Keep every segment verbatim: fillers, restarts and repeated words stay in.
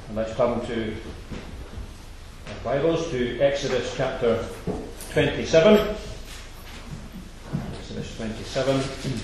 And let's turn to our Bibles to Exodus chapter twenty-seven. Exodus twenty-seven.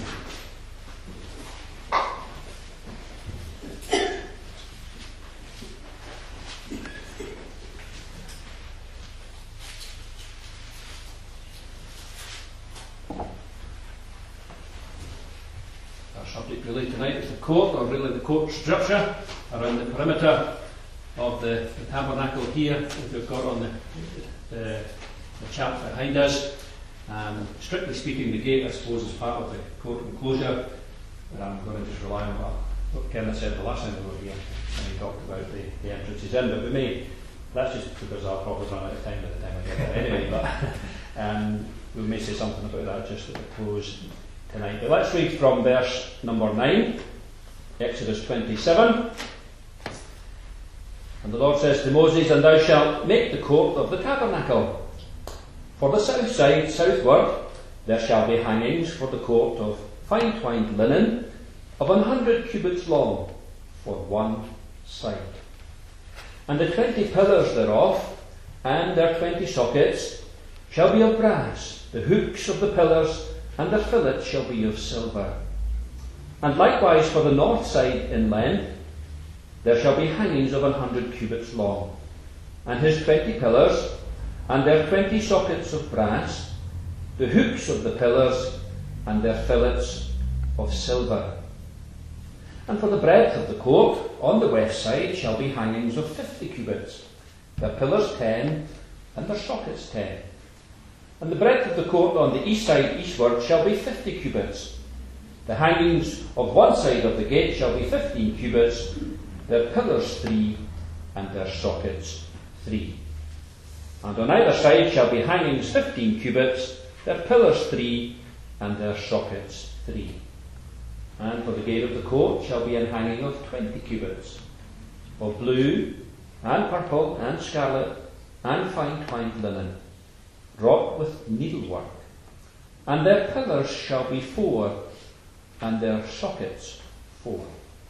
Our subject really tonight is the court, or really the court structure around the perimeter of the, the tabernacle here that we've got on the, the, the chart behind us. Um, strictly speaking, the gate, I suppose, is part of the court enclosure, but I'm going to just rely on what, what Kenneth said the last time we were here when he talked about the, the entrances in. But we may, that's just because I'll probably run out of time by the time I get there anyway, but um, we may say something about that just at the close tonight. But let's read from verse number nine, Exodus twenty-seven. And the Lord says to Moses, "And thou shalt make the court of the tabernacle. For the south side, southward, there shall be hangings for the court of fine twined linen of an hundred cubits long for one side. And the twenty pillars thereof, and their twenty sockets, shall be of brass. The hooks of the pillars and their fillets shall be of silver. And likewise for the north side in length, there shall be hangings of an hundred cubits long, and his twenty pillars, and their twenty sockets of brass, the hooks of the pillars, and their fillets of silver. And for the breadth of the court, on the west side shall be hangings of fifty cubits, their pillars ten, and their sockets ten. And the breadth of the court on the east side eastward shall be fifty cubits. The hangings of one side of the gate shall be fifteen cubits, their pillars three, and their sockets three. And on either side shall be hangings fifteen cubits, their pillars three, and their sockets three. And for the gate of the court shall be an hanging of twenty cubits, of blue, and purple, and scarlet, and fine twined linen, wrought with needlework. And their pillars shall be four, and their sockets four.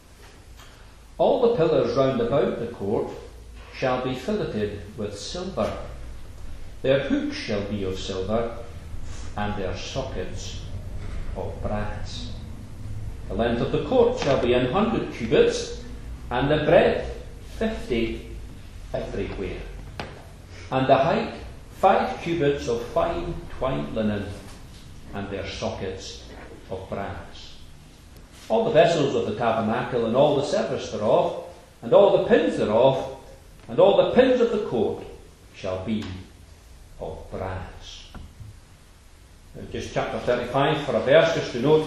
All the pillars round about the court shall be filleted with silver. Their hooks shall be of silver, and their sockets of brass. The length of the court shall be an hundred cubits, and the breadth fifty everywhere. And the height five cubits of fine twined linen, and their sockets of brass. All the vessels of the tabernacle, and all the service thereof, and all the pins thereof, and all the pins of the court shall be of brass." Now just chapter thirty-five for a verse, just to note.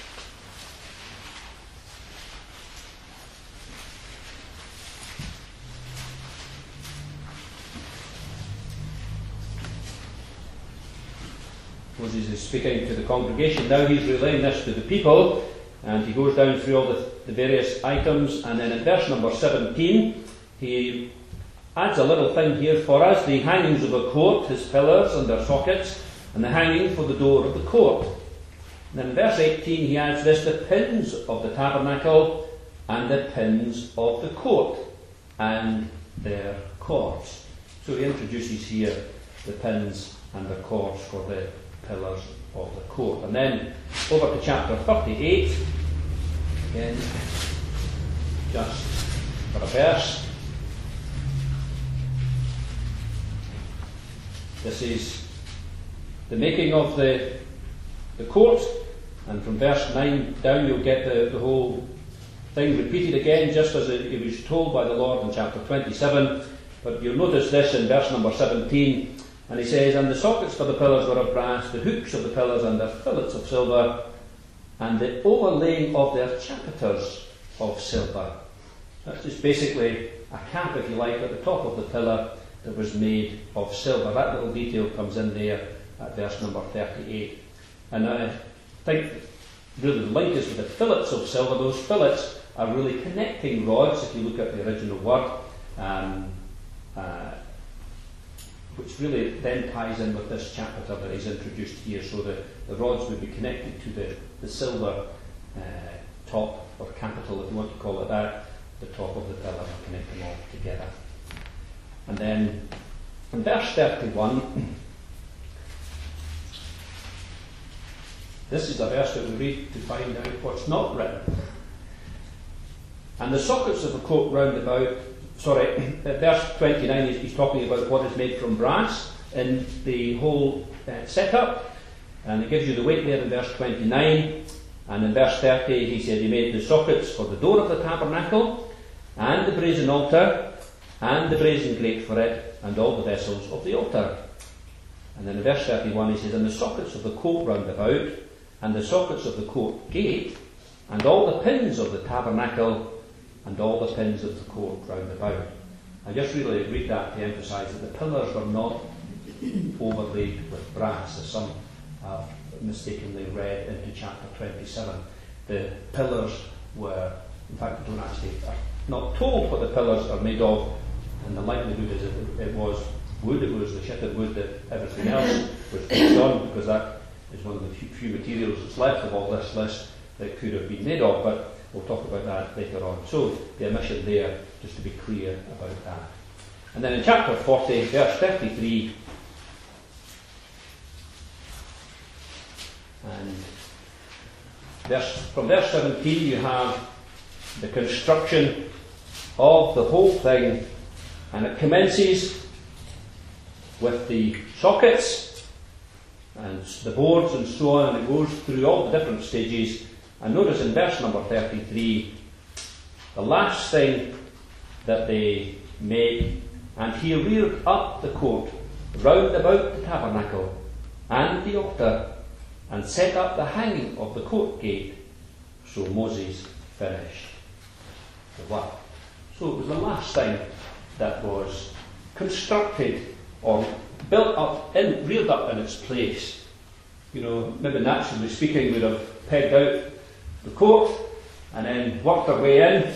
Moses is speaking to the congregation. Now he's relaying this to the people. And he goes down through all the, the various items, and then in verse number seventeen, he adds a little thing here for us: the hangings of the court, his pillars and their sockets, and the hanging for the door of the court. And then in verse eighteen, he adds this: the pins of the tabernacle, and the pins of the court, and their cords. So he introduces here the pins and the cords for the pillars of the court. And then over to chapter thirty-eight, again, just for a verse. This is the making of the, the court, and from verse nine down you'll get the, the whole thing repeated again, just as it, it was told by the Lord in chapter twenty-seven. But you'll notice this in verse number seventeen. And he says, "And the sockets for the pillars were of brass, the hooks of the pillars and their fillets of silver, and the overlaying of their chapiters of silver." That's just basically a cap, if you like, at the top of the pillar that was made of silver. That little detail comes in there at verse number thirty-eight. And I think really the link is with the fillets of silver. Those fillets are really connecting rods, if you look at the original word. Um, uh, which really then ties in with this chapter that is introduced here. So the, the rods would be connected to the, the silver uh, top, or capital, if you want to call it that, the top of the pillar and connect them all together. And then in verse thirty-one, this is a verse that we read to find out what's not written. And the sockets of the court round about, sorry, at verse twenty-nine he's, he's talking about what is made from brass in the whole uh, setup. And it gives you the weight there in verse twenty-nine. And in verse thirty he said he made the sockets for the door of the tabernacle, and the brazen altar, and the brazen grate for it, and all the vessels of the altar. And then in verse thirty-one he says, and the sockets of the court round about, and the sockets of the court gate, and all the pins of the tabernacle, and all the pins of the court round about. I just really read that to emphasise that the pillars were not overlaid with brass, as some have mistakenly read into chapter twenty-seven. The pillars were, in fact, we don't actually, are not told what the pillars are made of, and the likelihood is that it was wood, it was the shitted wood that everything else was based on, because that is one of the few, few materials that's left of all this list that could have been made of, but we'll talk about that later on. So the omission there, just to be clear about that. And then in chapter forty, verse thirty-three, and verse, from verse seventeen you have the construction of the whole thing, and it commences with the sockets and the boards and so on, and it goes through all the different stages. And notice in verse number thirty-three, the last thing that they made, and he reared up the court round about the tabernacle and the altar, and set up the hanging of the court gate. So Moses finished the work. So it was the last thing that was constructed or built up, in, reared up in its place. You know, maybe naturally speaking, we'd have pegged out the court and then worked our way in,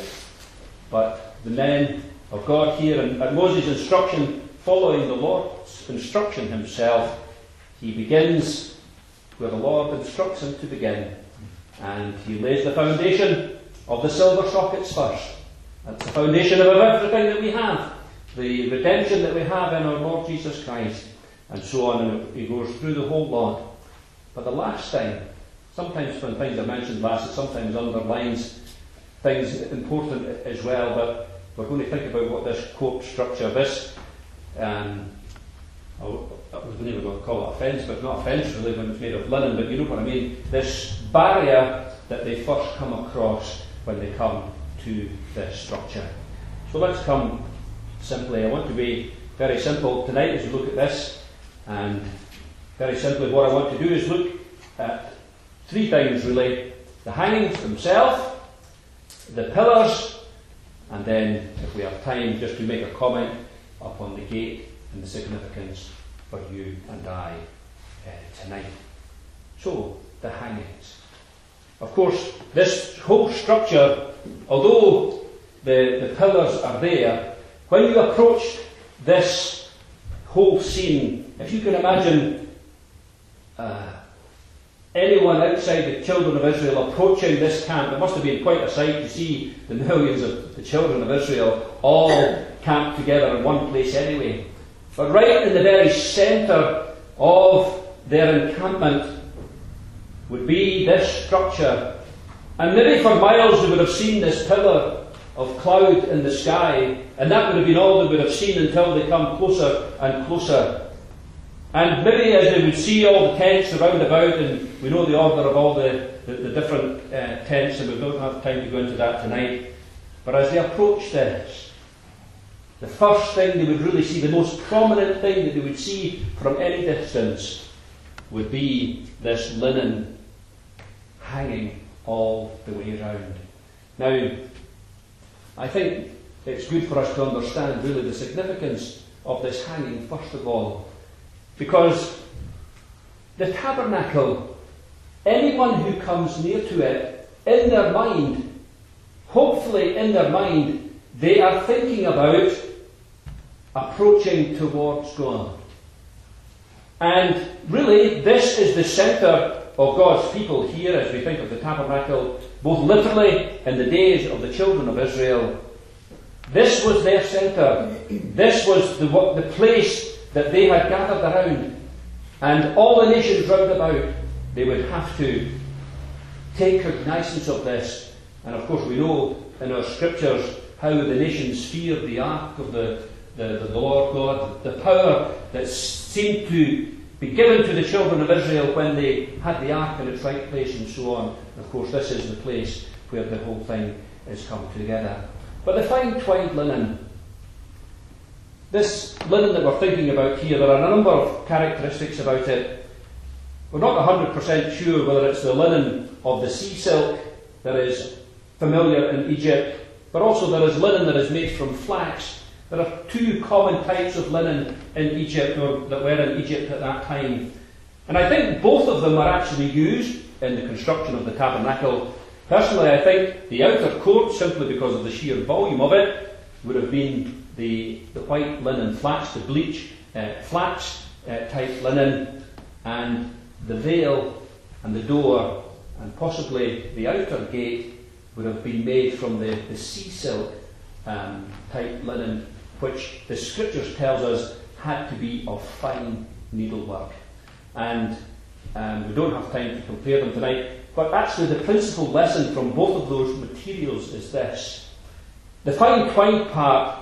but the men of God here, and at Moses' instruction, following the Lord's instruction himself, he begins where the Lord instructs him to begin, and he lays the foundation of the silver sockets first. That's the foundation of everything that we have, the redemption that we have in our Lord Jesus Christ, and so on, and he goes through the whole lot. But the last thing, sometimes when things are mentioned last, it sometimes underlines things important as well, but we're going to think about what this court structure, this, um, I was never going to call it a fence, but it's not a fence really when it's made of linen, but you know what I mean, this barrier that they first come across when they come to this structure. So let's come simply, I want to be very simple tonight as we look at this, and very simply what I want to do is look at three things really: the hangings themselves, the pillars, and then, if we have time, just to make a comment upon the gate and the significance for you and I uh, tonight. So, the hangings. Of course, this whole structure, although the, the pillars are there, when you approach this whole scene, if you can imagine uh, anyone outside the children of Israel approaching this camp, it must have been quite a sight to see the millions of the children of Israel all camped together in one place anyway. But right in the very centre of their encampment would be this structure. And maybe for miles they would have seen this pillar of cloud in the sky, and that would have been all they would have seen until they come closer and closer. And maybe as they would see all the tents around about, and we know the order of all the, the, the different uh, tents, and we don't have time to go into that tonight, but as they approach this, the first thing they would really see, the most prominent thing that they would see from any distance, would be this linen hanging all the way around. Now, I think it's good for us to understand really the significance of this hanging first of all, because the tabernacle, anyone who comes near to it, in their mind, hopefully in their mind, they are thinking about approaching towards God. And really, this is the centre of God's people here as we think of the tabernacle, both literally in the days of the children of Israel, This was their centre. This was the, what, the place that they had gathered around. And all the nations round about, they would have to take cognizance of this. And of course we know in our scriptures how the nations feared the ark of the, the, the Lord God, the power that seemed to be given to the children of Israel when they had the ark in its right place and so on. And of course this is the place where the whole thing is come together. But the fine twined linen, this linen that we're thinking about here, there are a number of characteristics about it. We're not one hundred percent sure whether it's the linen of the sea silk that is familiar in Egypt, but also there is linen that is made from flax. There are two common types of linen in Egypt, or that were in Egypt at that time. And I think both of them are actually used in the construction of the tabernacle. Personally, I think the outer court, simply because of the sheer volume of it, would have been the, the white linen flax, the bleach uh, flax uh, type linen, and the veil and the door and possibly the outer gate would have been made from the, the sea silk um, type linen, which the scriptures tells us had to be of fine needlework. And um, we don't have time to compare them tonight, but actually the principal lesson from both of those materials is this. The fine twined part,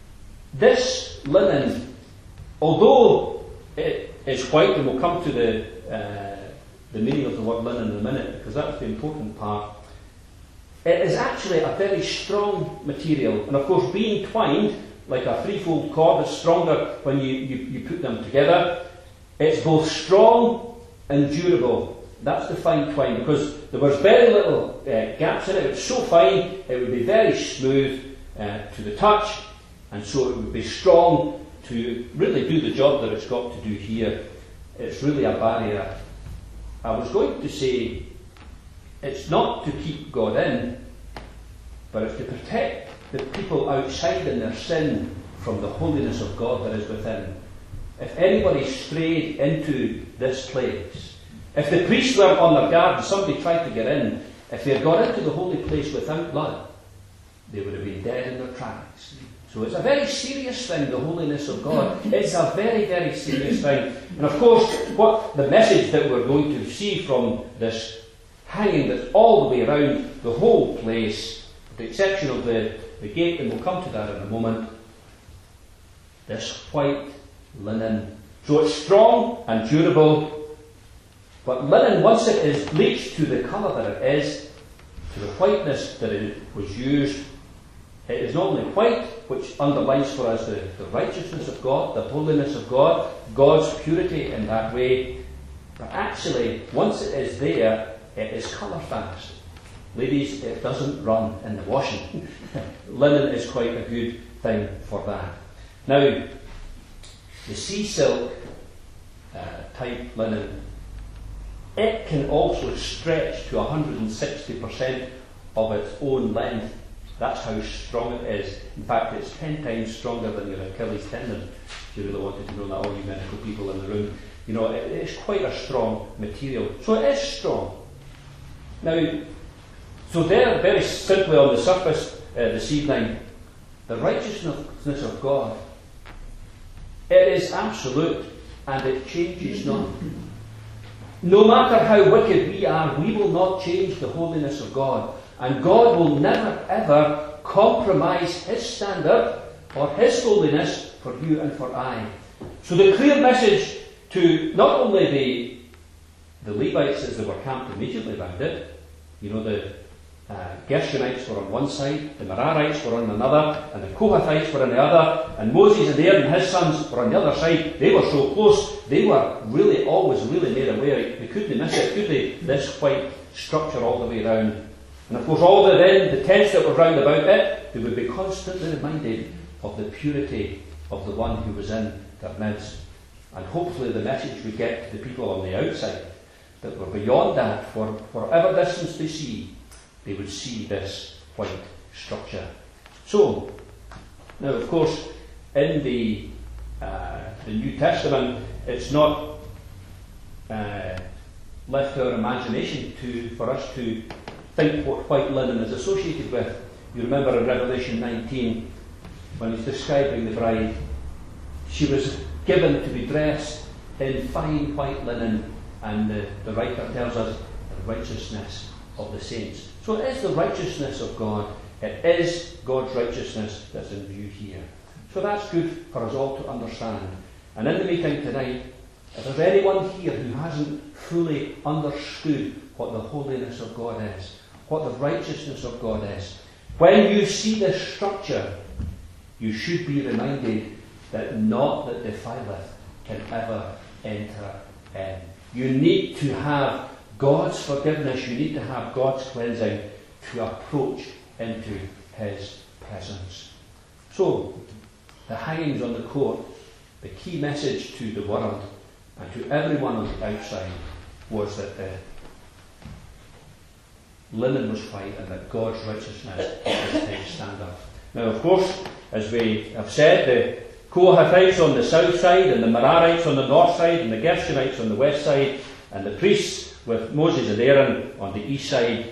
this linen, although it is white, and we'll come to the, uh, the meaning of the word linen in a minute, because that's the important part, it is actually a very strong material. And of course, being twined, like a threefold cord, is stronger when you, you, you put them together. It's both strong and durable. That's the fine twine, because there was very little uh, gaps in it. It was so fine, it would be very smooth uh, to the touch, and so it would be strong to really do the job that it's got to do here. It's really a barrier. I was going to say, it's not to keep God in, but it's to protect the people outside in their sin from the holiness of God that is within. If anybody strayed into this place, if the priests were on their guard and somebody tried to get in, if they had got into the holy place without blood, they would have been dead in their tracks. So it's a very serious thing, the holiness of God. It's a very, very serious thing. And of course, what the message that we're going to see from this hanging that's all the way around the whole place, with the exception of the, the gate, and we'll come to that in a moment, this white linen. So it's strong and durable, but linen, once it is bleached to the colour that it is, to the whiteness that it was used, it is not only white, which underlines for us the, the righteousness of God, the holiness of God, God's purity in that way, but actually, once it is there, it is colour fast. Ladies, it doesn't run in the washing. Linen is quite a good thing for that. Now, the sea silk uh, type linen, it can also stretch to one hundred sixty percent of its own length. That's how strong it is. In fact, it's ten times stronger than your Achilles tendon. If you really wanted to know that, all you medical people in the room, you know, it, it's quite a strong material. So it is strong. Now, so there, very simply on the surface uh, this evening, the righteousness of God, it is absolute and it changes not. No matter how wicked we are, we will not change the holiness of God. And God will never ever compromise His standard or His holiness for you and for I. So the clear message to not only the, the Levites as they were camped immediately around it, you know, the uh, Gershonites were on one side, the Merarites were on another, and the Kohathites were on the other, and Moses and Aaron and his sons were on the other side. They were so close, they were really always really made aware. They couldn't miss it, could they? This white structure all the way around. And of course, all the then the tents that were round about it, they would be constantly reminded of the purity of the one who was in their midst. And hopefully the message we get to the people on the outside, that we're beyond that, for whatever distance they see, they would see this white structure. So, now of course, in the, uh, the New Testament, it's not uh, left to our imagination to, for us to think what white linen is associated with. You remember in Revelation nineteen, when he's describing the bride, she was given to be dressed in fine white linen, and the, the writer tells us the righteousness of the saints. So it is the righteousness of God. It is God's righteousness that's in view here. So that's good for us all to understand. And in the meeting tonight, if there's anyone here who hasn't fully understood what the holiness of God is, what the righteousness of God is, when you see this structure, you should be reminded that naught that defileth can ever enter in. You need to have God's forgiveness, you need to have God's cleansing to approach into His presence. So, the hangings on the court, the key message to the world and to everyone on the outside was that the linen was white and that God's righteousness was His standard. Now, of course, as we have said, the Kohathites on the south side and the Merarites on the north side and the Gershonites on the west side and the priests with Moses and Aaron on the east side.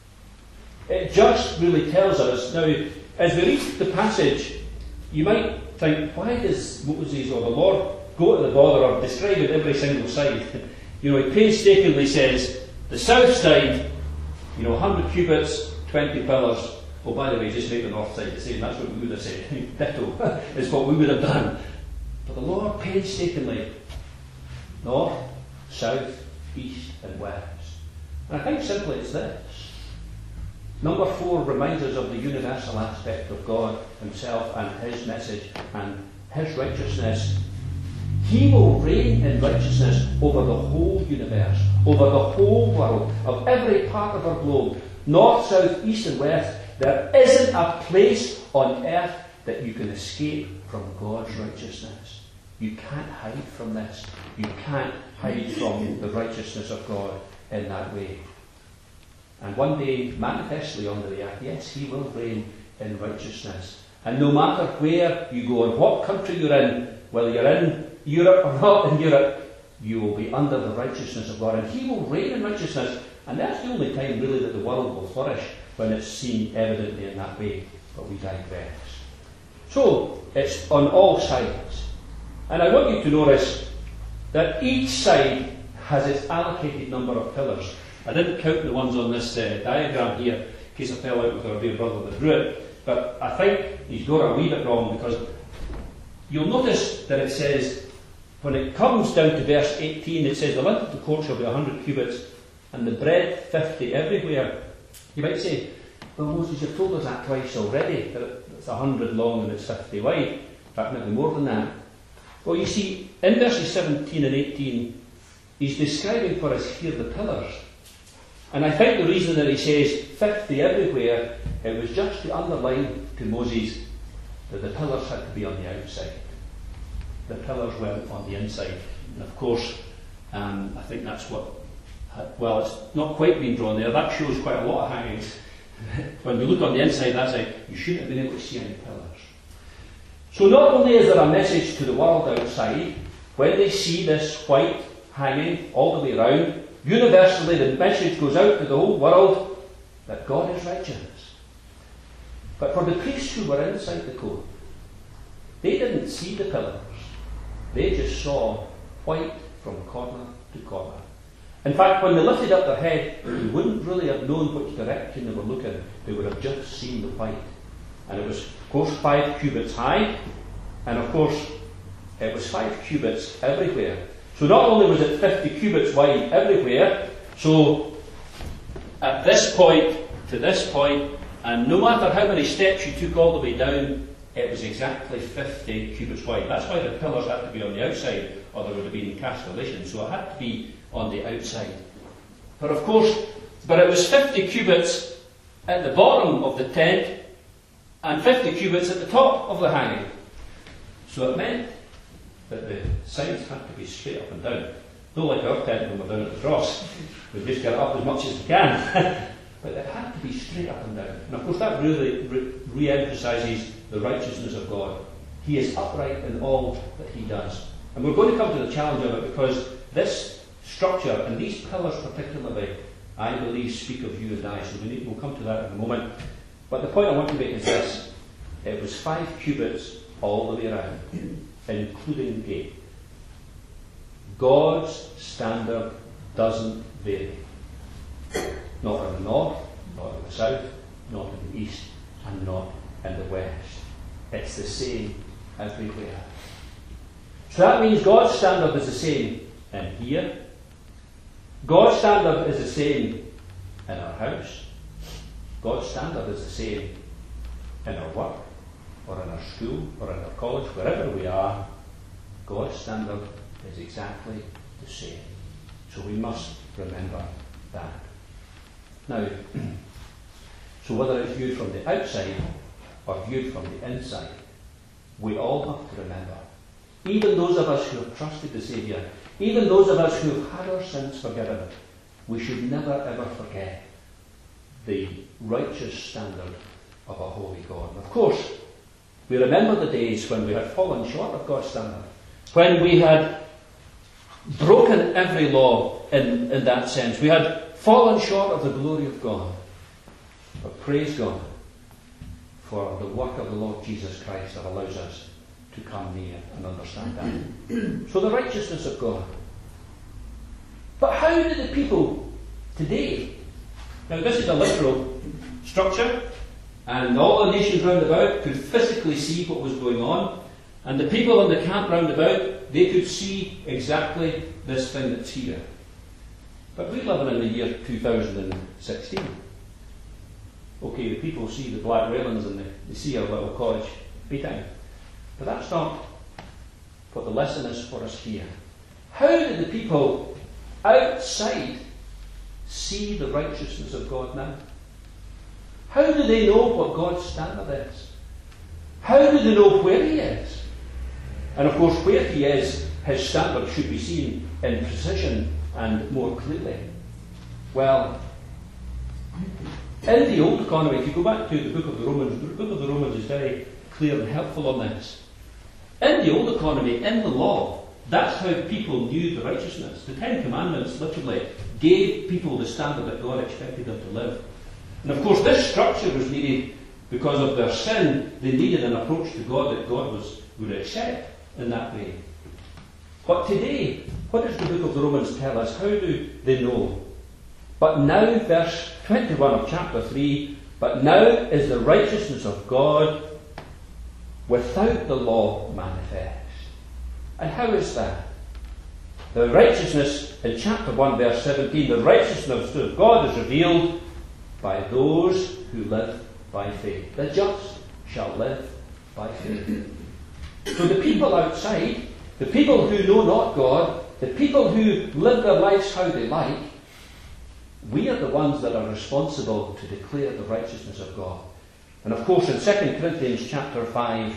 It just really tells us. Now, as we read the passage, you might think, why does Moses or the Lord go to the bother of describing every single side? You know, he painstakingly says, the south side, you know, one hundred cubits, twenty pillars. Oh, by the way, just make the north side the same. That's what we would have said. Ditto is what we would have done. But the Lord painstakingly, north, south, east and west. And I think simply it's this. Number four reminds us of the universal aspect of God Himself and His message and His righteousness. He will reign in righteousness over the whole universe, over the whole world, of every part of our globe, north, south, east and west. There isn't a place on earth that you can escape from God's righteousness. You can't hide from this. You can't hide from the righteousness of God in that way. And one day, manifestly on the earth, yes, He will reign in righteousness. And no matter where you go and what country you're in, whether you're in Europe or not in Europe, you will be under the righteousness of God. And He will reign in righteousness. And that's the only time really that the world will flourish, when it's seen evidently in that way. But we digress. So, it's on all sides. And I want you to notice that each side has its allocated number of pillars. I didn't count the ones on this uh, diagram here, in case I fell out with our dear brother that drew it. But I think he's got it a wee bit wrong, because you'll notice that it says, when it comes down to verse eighteen, it says, the length of the court shall be one hundred cubits, and the breadth fifty everywhere. You might say, well, Moses, you've told us that twice already, that it's one hundred long and it's fifty wide. In fact, maybe more than that. Well, you see, in verses seventeen and eighteen, he's describing for us here the pillars. And I think the reason that he says fifty everywhere, it was just to underline to Moses that the pillars had to be on the outside. The pillars weren't on the inside. And of course, um, I think that's what, well, it's not quite been drawn there. That shows quite a lot of hangings. When we look on the inside, that's like, you shouldn't have been able to see any pillars. So not only is there a message to the world outside, when they see this white hanging all the way around, universally the message goes out to the whole world that God is righteous. But for the priests who were inside the court, they didn't see the pillars. They just saw white from corner to corner. In fact, when they lifted up their head, they wouldn't really have known which direction they were looking. They would have just seen the white. And it was, of course, five cubits high. And of course, it was five cubits everywhere. So not only was it fifty cubits wide everywhere, so at this point to this point, and no matter how many steps you took all the way down, it was exactly fifty cubits wide. That's why the pillars had to be on the outside, or there would have been castellation. So it had to be on the outside. But of course, but it was fifty cubits at the bottom of the tent, and fifty cubits at the top of the hanging. So it meant that the sides had to be straight up and down. Not like our tent when we're down at the cross. We just get it up as much as we can. But it had to be straight up and down. And of course that really re- re-emphasises the righteousness of God. He is upright in all that He does. And we're going to come to the challenge of it, because this structure, and these pillars particularly, I believe speak of you and I. So we need, we'll come to that in a moment. But the point I want to make is this. it was five cubits all the way around, including the gate. God's standard doesn't vary. Not in the north, not in the south, not in the east, and not in the west. It's the same everywhere. So that means God's standard is the same in here. God's standard is the same in our house. God's standard is the same in our work, or in our school, or in our college, wherever we are. God's standard is exactly the same. So we must remember that. Now, so whether it's viewed from the outside or viewed from the inside, we all have to remember, even those of us who have trusted the Saviour, even those of us who have had our sins forgiven, we should never ever forget the righteous standard of a holy God. And of course, we remember the days when we had fallen short of God's standard, when we had broken every law in, in that sense. We had fallen short of the glory of God. But praise God for the work of the Lord Jesus Christ that allows us to come near and understand that. So the righteousness of God. But how do the people today, now this is a literal structure, and all the nations round about could physically see what was going on, and the people in the camp round about, they could see exactly this thing that's here. But we're living in the year two thousand sixteen. Okay, the people see the black railings and they, they see our little cottage beating. But that's not what the lesson is for us here. How do the people outside see the righteousness of God now? How do they know what God's standard is? How do they know where He is? And of course, where He is, His standard should be seen in precision and more clearly. Well, in the old economy, if you go back to the book of the Romans, the book of the Romans is very clear and helpful on this. In the old economy, in the law, that's how people knew the righteousness. The Ten Commandments literally gave people the standard that God expected them to live. And of course, this structure was needed because of their sin. They needed an approach to God that God was, would accept in that way. But today, what does the book of the Romans tell us? How do they know? But now, verse twenty-one of chapter three, but now is the righteousness of God without the law manifest. And how is that? The righteousness, in chapter one, verse seventeen, the righteousness of God is revealed by those who live by faith. The just shall live by faith. So the people outside, the people who know not God, the people who live their lives how they like, we are the ones that are responsible to declare the righteousness of God. And of course in Second Corinthians chapter five,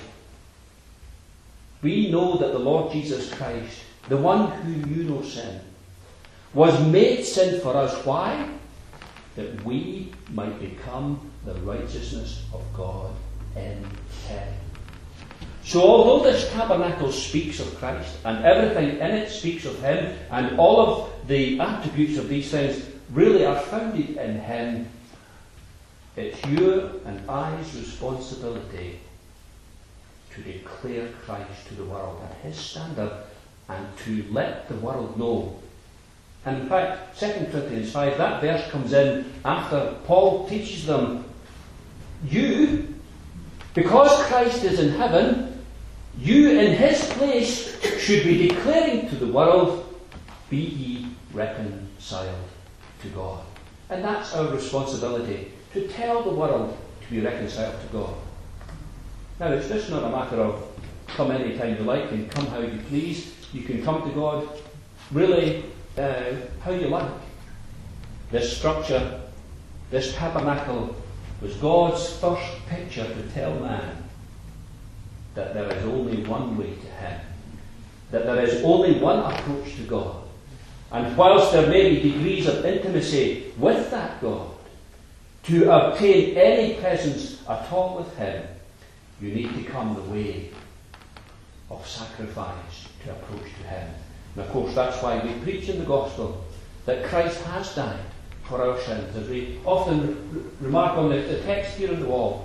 we know that the Lord Jesus Christ, the one who knew no sin, was made sin for us. Why? That we might become the righteousness of God in Him. So although this tabernacle speaks of Christ, and everything in it speaks of Him, and all of the attributes of these things really are founded in Him, it's your and I's responsibility to declare Christ to the world and His standard, and to let the world know. And in fact, Second Corinthians five, that verse comes in after Paul teaches them, you, because Christ is in heaven, you in His place should be declaring to the world, be ye reconciled to God. And that's our responsibility, to tell the world to be reconciled to God. Now, it's just not a matter of come any time you like and come how you please. You can come to God really uh, how you like. This structure, this tabernacle, was God's first picture to tell man that there is only one way to Him, that there is only one approach to God. And whilst there may be degrees of intimacy with that God, to obtain any presence at all with Him, you need to come the way of sacrifice to approach to Him. And of course, that's why we preach in the gospel that Christ has died for our sins. As we often re- remark on the, the text here on the wall,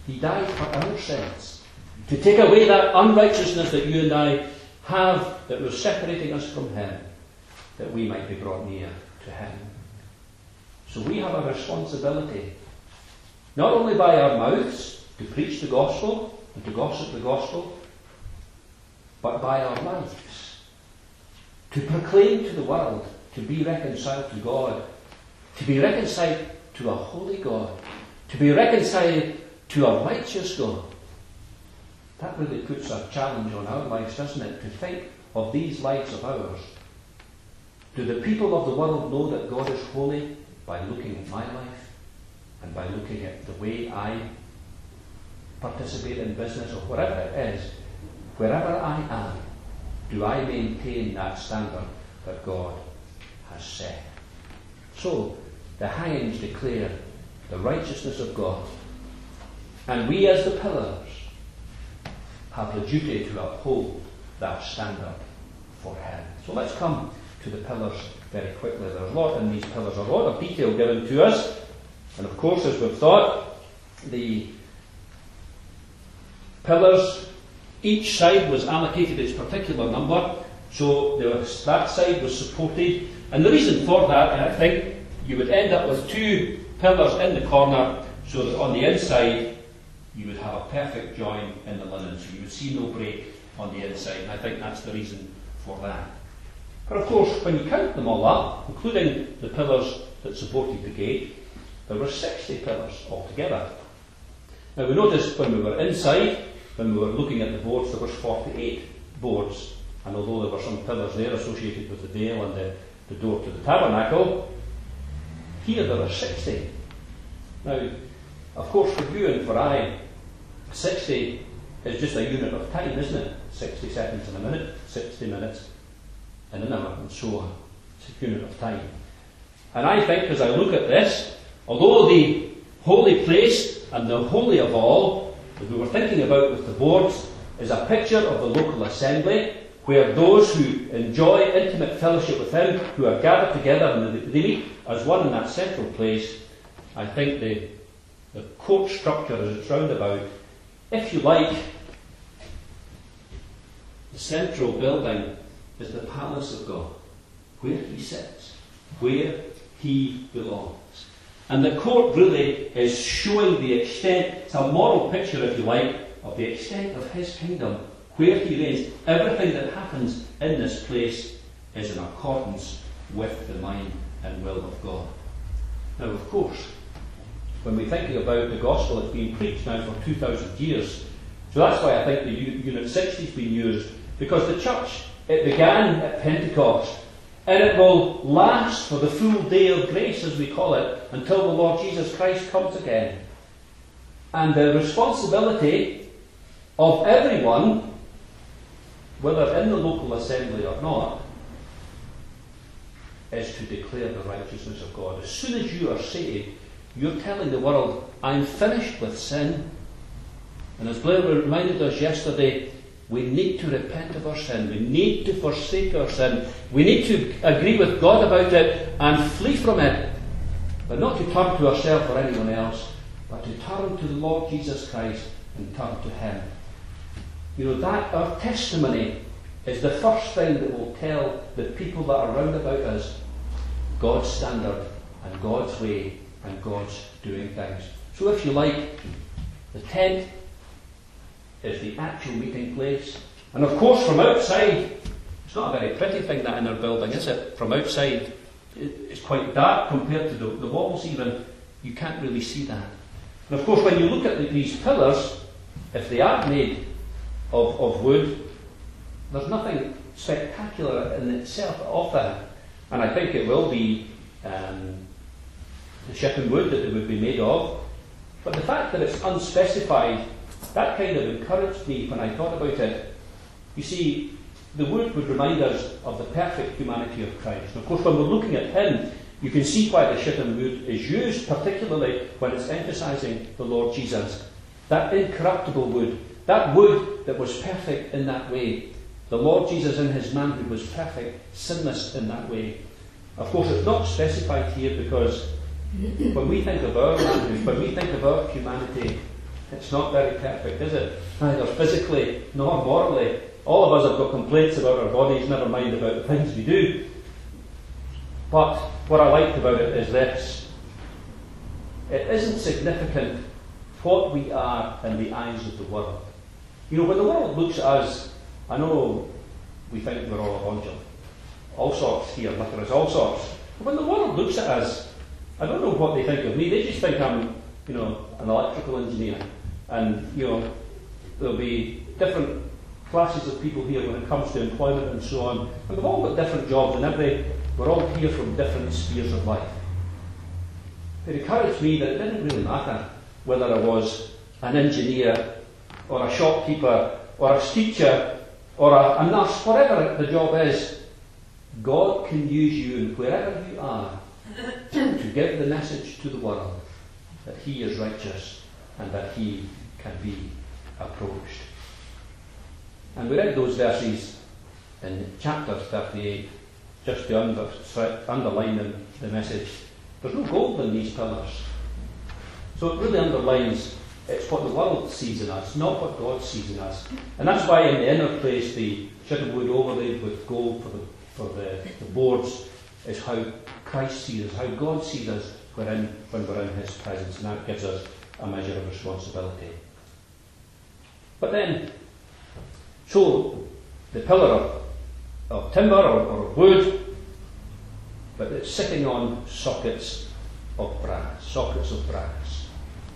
He died for our sins, to take away that unrighteousness that you and I have, that was separating us from Him, that we might be brought near to Him. So we have a responsibility, not only by our mouths to preach the gospel and to gossip the gospel, but by our lives to proclaim to the world, to be reconciled to God, to be reconciled to a holy God, to be reconciled to a righteous God. That really puts a challenge on our lives, doesn't it? To think of these lives of ours. Do the people of the world know that God is holy by looking at my life and by looking at the way I participate in business or whatever it is? Wherever I am, do I maintain that standard that God has set? So, the hangings declare the righteousness of God. And we as the pillars have the duty to uphold that standard for Him. So let's come to the pillars very quickly. There's a lot in these pillars, a lot of detail given to us. And of course, as we've thought, the pillars, each side was allocated its particular number. So there was, that side was supported. And the reason for that, I think, you would end up with two pillars in the corner, so that on the inside you would have a perfect join in the linen, so you would see no break on the inside, and I think that's the reason for that. But of course, when you count them all up, including the pillars that supported the gate, there were sixty pillars altogether. Now we noticed when we were inside, when we were looking at the boards, there was forty-eight boards, and although there were some pillars there associated with the veil and the, the door to the tabernacle, here there are sixty. Now, of course, for you and for I, sixty is just a unit of time, isn't it? sixty seconds in a minute, sixty minutes in an hour, and so on. It's a unit of time. And I think, as I look at this, although the holy place and the holy of all that we were thinking about with the boards is a picture of the local assembly, where those who enjoy intimate fellowship with Him, who are gathered together and they meet as one in that central place, I think the, the court structure as it's round about, if you like, the central building is the palace of God, where He sits, where He belongs. And the court really is showing the extent, it's a moral picture, if you like, of the extent of His kingdom, where He reigns. Everything that happens in this place is in accordance with the mind and will of God. Now, of course, when we're thinking about the gospel, it's been preached now for two thousand years. So that's why I think the Unit sixty has been used, because the church, it began at Pentecost, and it will last for the full day of grace, as we call it, until the Lord Jesus Christ comes again. And the responsibility of everyone, whether in the local assembly or not, is to declare the righteousness of God. As soon as you are saved, you're telling the world, I'm finished with sin. And as Blair reminded us yesterday, we need to repent of our sin. We need to forsake our sin. We need to agree with God about it and flee from it. But not to turn to ourselves or anyone else, but to turn to the Lord Jesus Christ and turn to Him. You know, that our testimony is the first thing that will tell the people that are round about us God's standard and God's way and God's doing things. So if you like, the tent is the actual meeting place. And of course, from outside, it's not a very pretty thing, that inner building, is it? From outside, it's quite dark compared to the, the walls even. You can't really see that. And of course, when you look at the, these pillars, if they are made of, of wood, there's nothing spectacular in itself of that. And I think it will be um, the shipping wood that it would be made of. But the fact that it's unspecified, that kind of encouraged me when I thought about it. You see, the wood would remind us of the perfect humanity of Christ. And of course, when we're looking at Him, you can see why the shittim wood is used, particularly when it's emphasising the Lord Jesus. That incorruptible wood, that wood that was perfect in that way. The Lord Jesus in His manhood was perfect, sinless in that way. Of course, it's not specified here because when we think of our manhood, when we think of our humanity, It's not very perfect, is it? Neither physically nor morally. All of us have got complaints about our bodies, never mind about the things we do. But what I liked about it is this. It isn't significant what we are in the eyes of the world. You know, when the world looks at us, I know we think we're all a bunch of all sorts here, liquorice, all sorts. But when the world looks at us, I don't know what they think of me. They just think I'm, you know, an electrical engineer. And, you know, there'll be different classes of people here when it comes to employment and so on. And we've all got different jobs, and every, we're all here from different spheres of life. It encouraged me that it didn't really matter whether I was an engineer or a shopkeeper or a teacher or a, a nurse, whatever the job is. God can use you wherever you are to give the message to the world that He is righteous and that He can be approached. And we read those verses in chapter thirty-eight just to under, underline the, the message. There's no gold in these pillars. So it really underlines it's what the world sees in us, not what God sees in us. And that's why in the inner place the chicken wood overlaid with gold for the, for the, the boards is how Christ sees us, how God sees us when, in, when we're in His presence. And that gives us a measure of responsibility. But then, so the pillar of, of timber or, or wood, but it's sitting on sockets of brass, sockets of brass.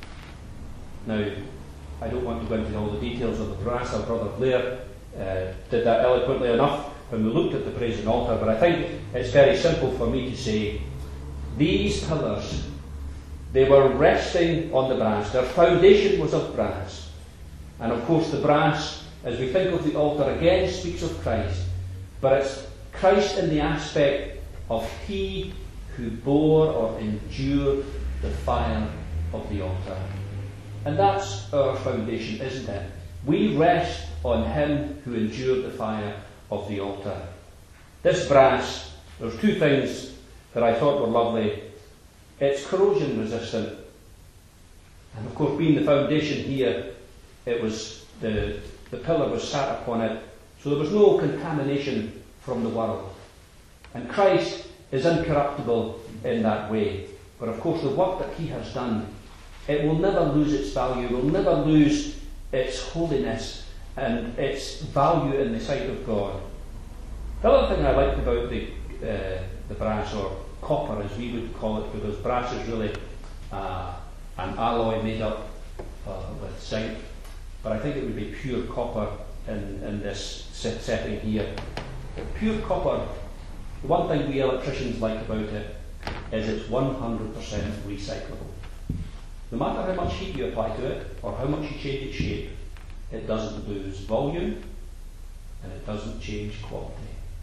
Now, I don't want to go into all the details of the brass. Our brother Blair uh, did that eloquently enough when we looked at the brazen altar, but I think it's very simple for me to say these pillars, they were resting on the brass. Their foundation was of brass. And of course the brass, as we think of the altar, again speaks of Christ, but it's Christ in the aspect of He who bore or endured the fire of the altar. And that's our foundation, isn't it? We rest on Him who endured the fire of the altar. This brass, there's two things that I thought were lovely. It's corrosion resistant. And of course, being the foundation here, it was the, the pillar was sat upon it, so there was no contamination from the world. And Christ is incorruptible in that way. But of course, the work that He has done, it will never lose its value, it will never lose its holiness and its value in the sight of God. The other thing I liked about the, uh, the brass, or copper as we would call it, because brass is really uh, an alloy made up uh, with zinc, but I think it would be pure copper in, in this setting here. But pure copper, the one thing we electricians like about it is it's one hundred percent recyclable. No matter how much heat you apply to it, or how much you change its shape, it doesn't lose volume, and it doesn't change quality.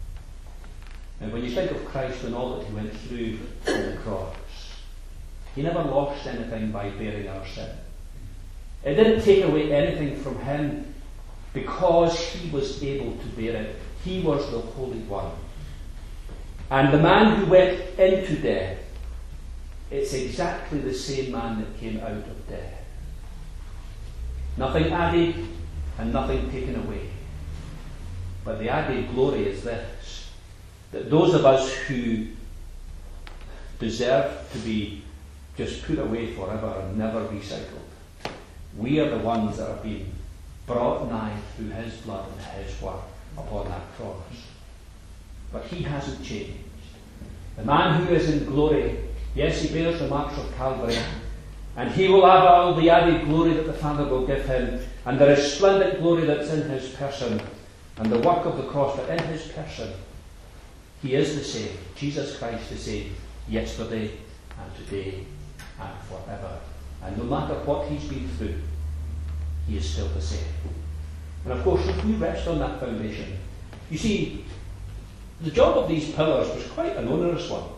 And when you think of Christ and all that He went through on the cross, He never lost anything by bearing our sin. It didn't take away anything from Him because He was able to bear it. He was the Holy One. And the man who went into death, it's exactly the same man that came out of death. Nothing added and nothing taken away. But the added glory is this, that those of us who deserve to be just put away forever and never recycled, we are the ones that are being brought nigh through His blood and His work upon that cross. But He hasn't changed. The man who is in glory, yes, he bears the marks of Calvary, and he will have all the added glory that the Father will give him, and there is splendid glory that's in His person, and the work of the cross, but in His person, He is the same. Jesus Christ the same, yesterday and today and forever. And no matter what He's been through, He is still the same. And of course, if we rest on that foundation, you see, the job of these pillars was quite an onerous one.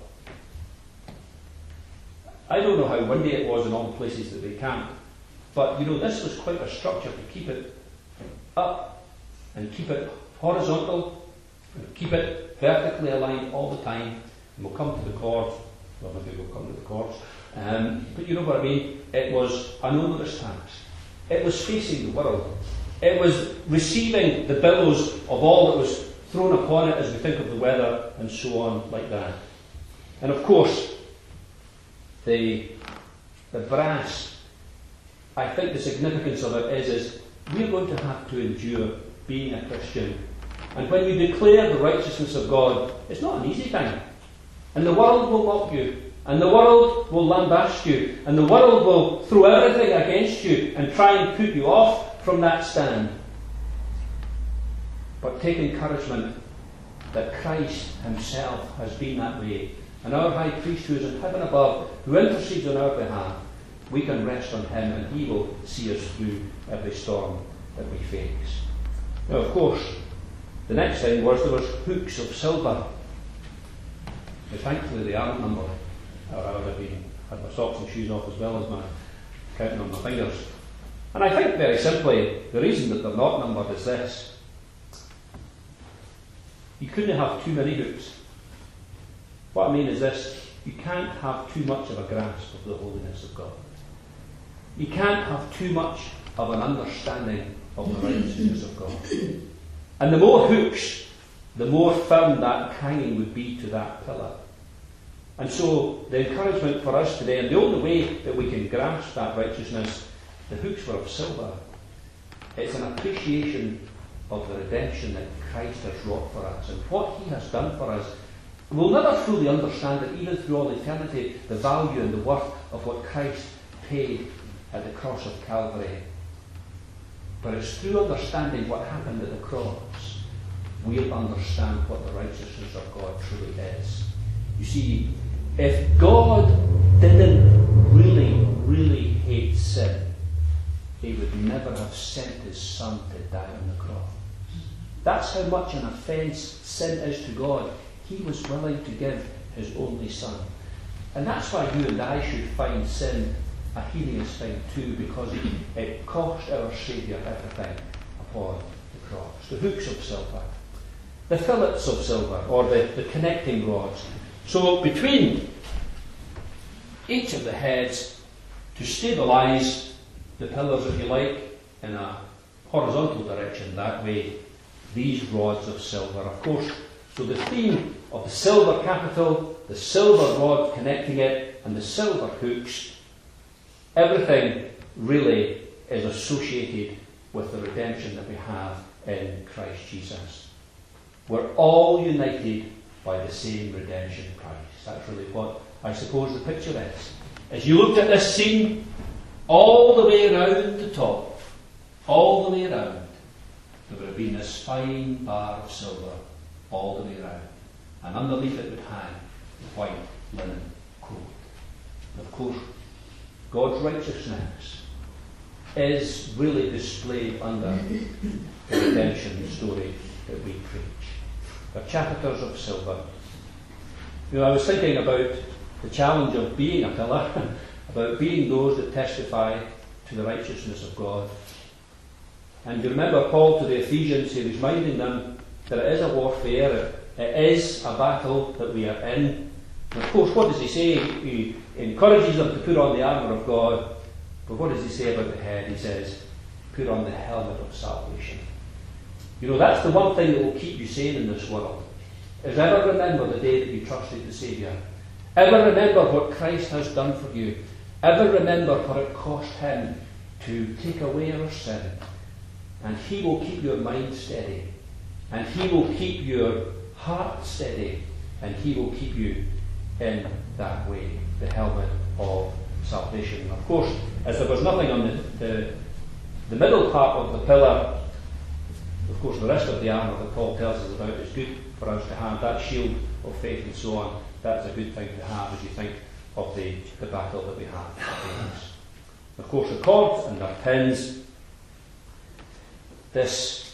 I don't know how windy it was in all the places that they camped, but you know, this was quite a structure to keep it up and keep it horizontal and keep it vertically aligned all the time. And we'll come to the cords. Well, maybe we'll come to the cords. Um, but you know what I mean? It was an onerous task. it was facing the world. It was receiving the billows of all that was thrown upon it, as we think of the weather and so on like that. And of course, the, the brass, I think the significance of it is, is we're going to have to endure being a Christian. And when you declare the righteousness of God, it's not an easy thing. And the world will mock you, and the world will lambast you, and the world will throw everything against you and try and put you off from that stand. But take encouragement that Christ himself has been that way. And our high priest who is in heaven above, who intercedes on our behalf, we can rest on him and he will see us through every storm that we face. Now, of course, the next thing was there was hooks of silver. But thankfully they aren't numbered, or I would have been, had my socks and shoes off as well as my counting on my fingers. And I think very simply, the reason that they're not numbered is this. You couldn't have too many hooks. What I mean is this, you can't have too much of a grasp of the holiness of God. You can't have too much of an understanding of the righteousness of God. And the more hooks, the more firm that hanging would be to that pillar. And so the encouragement for us today, and the only way that we can grasp that righteousness, the hooks were of silver. It's an appreciation of the redemption that Christ has wrought for us and what he has done for us. We'll never fully understand it, even through all eternity, the value and the worth of what Christ paid at the cross of Calvary. But it's through understanding what happened at the cross, we'll understand what the righteousness of God truly is. You see, if God didn't really, really hate sin, he would never have sent his Son to die on the cross. That's how much an offence sin is to God. He was willing to give his only Son. And that's why you and I should find sin a heinous thing too, because it, it cost our Saviour everything upon the cross. The hooks of silver, the fillets of silver, or the, the connecting rods. So between each of the heads, to stabilise the pillars, if you like, in a horizontal direction, that way, these rods of silver, of course. So the theme of the silver capital, the silver rod connecting it, and the silver hooks, everything really is associated with the redemption that we have in Christ Jesus. We're all united by the same redemption price. That's really what I suppose the picture is. As you looked at this scene, all the way around the top, all the way around, there would have been this fine bar of silver all the way around. And underneath it would hang the white linen coat. And of course, God's righteousness is really displayed under the redemption story that we preach. The chapiters of silver. You know, I was thinking about the challenge of being a pillar, about being those that testify to the righteousness of God. And you remember Paul to the Ephesians, he was reminding them that it is a warfare, it, it is a battle that we are in. And of course, what does he say? He encourages them to put on the armour of God. But what does he say about the head? He says, put on the helmet of salvation. You know, that's the one thing that will keep you sane in this world. Is ever remember the day that you trusted the Saviour. Ever remember what Christ has done for you. Ever remember what it cost him to take away our sin. And he will keep your mind steady. And he will keep your heart steady. And he will keep you in that way. The helmet of salvation. Of course, as there was nothing on the, the, the middle part of the pillar, of course the rest of the armour that Paul tells us about is good for us to have. That shield of faith and so on, that's a good thing to have as you think of the, the battle that we have. Of course, the cords and their pins. This,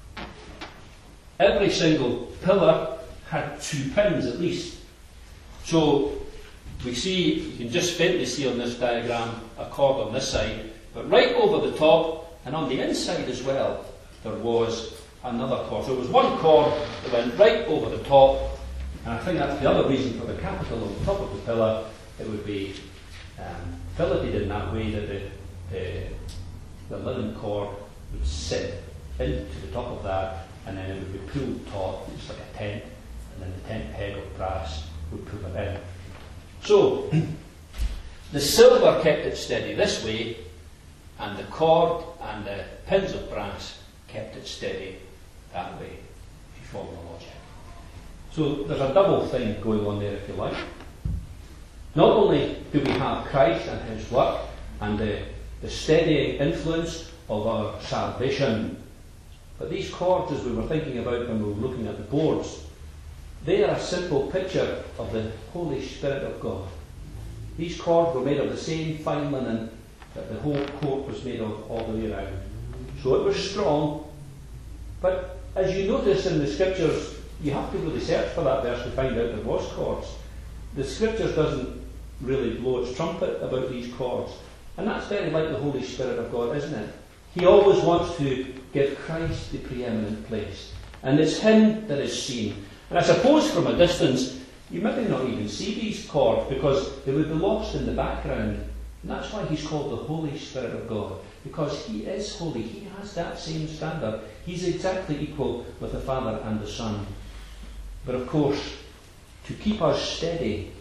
every single pillar had two pins at least. So we see, you can just faintly see on this diagram a cord on this side, but right over the top and on the inside as well, there was another cord. So it was one cord that went right over the top, and I think that's the other reason for the capital on the top of the pillar. It would be um, filleted in that way that the, the the linen cord would sit into the top of that, and then it would be pulled taut, it's like a tent, and then the tent peg of brass would pull it in. So, the silver kept it steady this way, and the cord and the pins of brass kept it steady that way, if you follow the logic. So there's a double thing going on there, if you like. Not only do we have Christ and his work and the, the steadying influence of our salvation, but these cords, as we were thinking about when we were looking at the boards, they are a simple picture of the Holy Spirit of God. These cords were made of the same fine linen that the whole court was made of all the way around. So it was strong, but as you notice in the scriptures, you have to really search for that verse to find out there was cords. The scriptures doesn't really blow its trumpet about these cords, and that's very like the Holy Spirit of God, isn't it? He always wants to give Christ the preeminent place, and it's him that is seen. And I suppose from a distance you maybe not even see these cords because they would be lost in the background. And that's why he's called the Holy Spirit of God, because he is holy. He has that same standard. He's exactly equal with the Father and the Son. But of course, to keep us steady,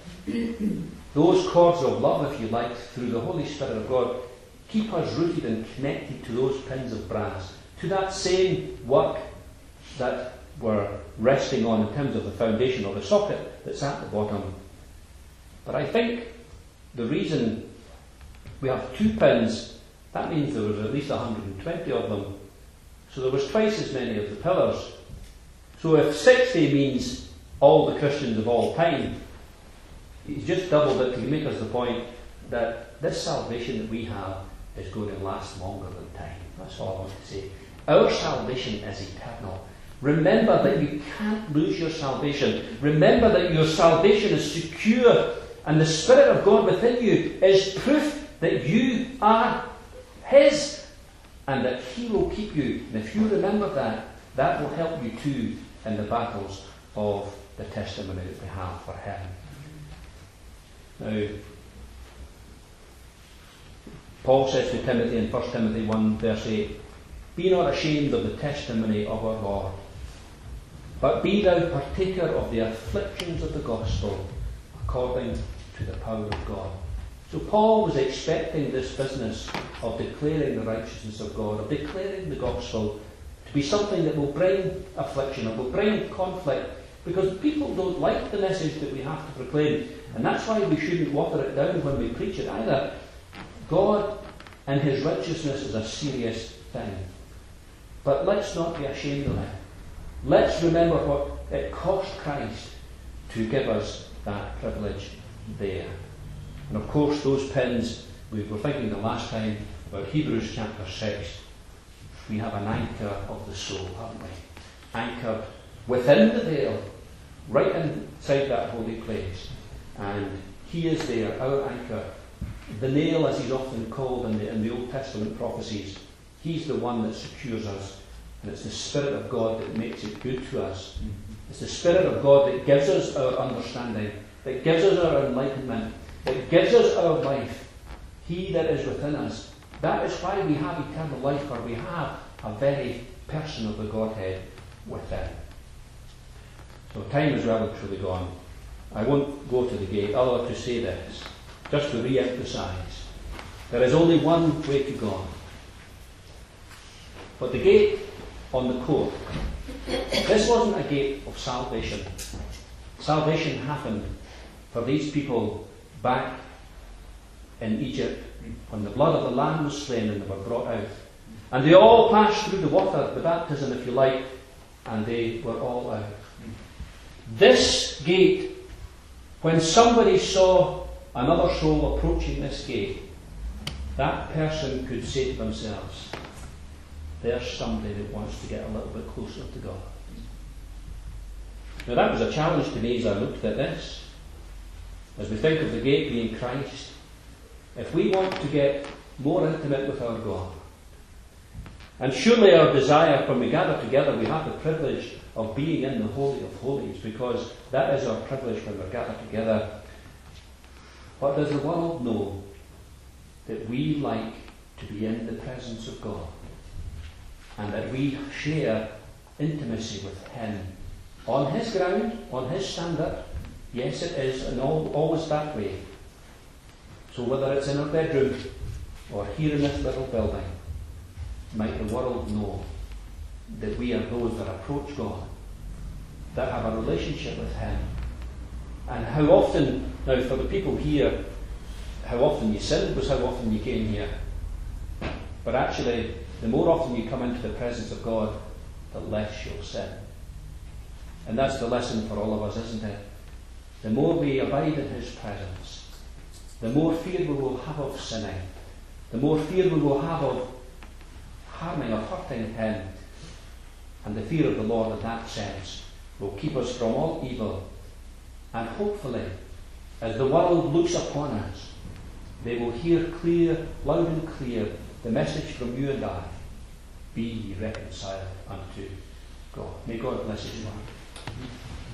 those cords of love, if you like, through the Holy Spirit of God, keep us rooted and connected to those pins of brass, to that same work that we're resting on in terms of the foundation or the socket that's at the bottom. But I think the reason we have two pins, that means there was at least one hundred twenty of them. So there was twice as many of the pillars. So if sixty means all the Christians of all time, he's just doubled it to make us the point that this salvation that we have is going to last longer than time. That's all I want to say. Our salvation is eternal. Remember that you can't lose your salvation. Remember that your salvation is secure, and the Spirit of God within you is proof that you are his, and that he will keep you. And if you remember that, that will help you too in the battles of the testimony that we have for heaven. Now, Paul says to Timothy in First Timothy one verse eight, "Be not ashamed of the testimony of our Lord, but be thou partaker of the afflictions of the gospel according to the power of God." So Paul was expecting this business of declaring the righteousness of God, of declaring the gospel, to be something that will bring affliction, or will bring conflict, because people don't like the message that we have to proclaim, and that's why we shouldn't water it down when we preach it either. God and his righteousness is a serious thing, but let's not be ashamed of it. Let's remember what it cost Christ to give us that privilege there. And of course, those pins, we were thinking the last time about Hebrews chapter six. We have an anchor of the soul, haven't we? Anchored within the veil, right inside that holy place. And he is there, our anchor. The nail, as he's often called in the, in the Old Testament prophecies, he's the one that secures us. And it's the Spirit of God that makes it good to us. It's the Spirit of God that gives us our understanding, that gives us our enlightenment, that gives us our life. He that is within us. That is why we have eternal life, for we have a very person of the Godhead within. So time is well and truly gone. I won't go to the gate, other to say this, just to re-emphasize. There is only one way to God. But the gate on the court, this wasn't a gate of salvation. Salvation happened for these people back in Egypt when the blood of the Lamb was slain and they were brought out. And they all passed through the water, the baptism if you like, and they were all out. This gate, when somebody saw another soul approaching this gate, that person could say to themselves, there's somebody that wants to get a little bit closer to God. Now that was a challenge to me as I looked at this. As we think of the gate being Christ, if we want to get more intimate with our God, and surely our desire when we gather together, we have the privilege of being in the Holy of Holies, because that is our privilege when we're gathered together. But does the world know that we like to be in the presence of God, and that we share intimacy with Him on His ground, on His standard. Yes, it is, and all, always that way. So whether it's in our bedroom or here in this little building, might the world know that we are those that approach God, that have a relationship with Him. And how often, now for the people here, how often you sinned was how often you came here. But actually, the more often you come into the presence of God, the less you'll sin. And that's the lesson for all of us, isn't it? The more we abide in His presence, the more fear we will have of sinning, the more fear we will have of harming or hurting Him. And the fear of the Lord in that sense will keep us from all evil. And hopefully, as the world looks upon us, they will hear clear, loud and clear, the message from you and I: be ye reconciled unto God. May God bless His word.